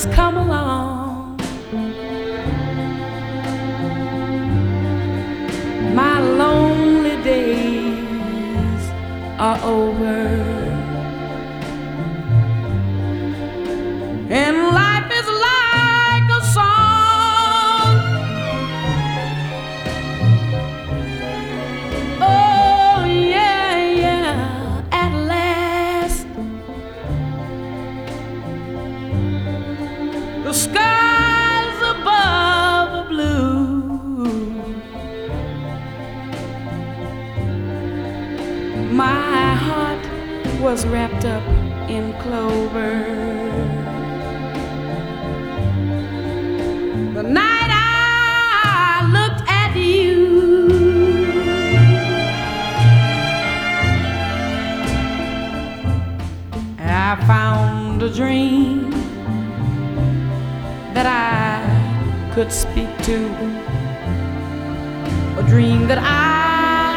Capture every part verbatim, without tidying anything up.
has come along. My lonely days are over, and life is like a song. Oh yeah, yeah, at last the skies above are blue. My heart was wrapped up in clover the night I looked at you. I found a dream that I could speak to, a dream that I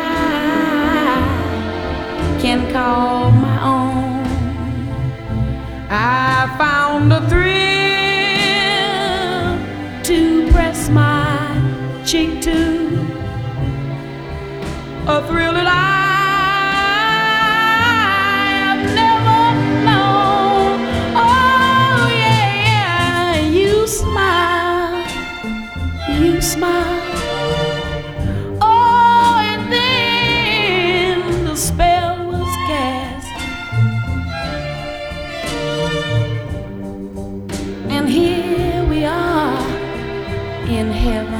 can call my own. I found a thrill to press my cheek to, a thrill that I have never known. Oh yeah, yeah, you smile, you smile. Oh, and then the spell was cast, and here we are in heaven.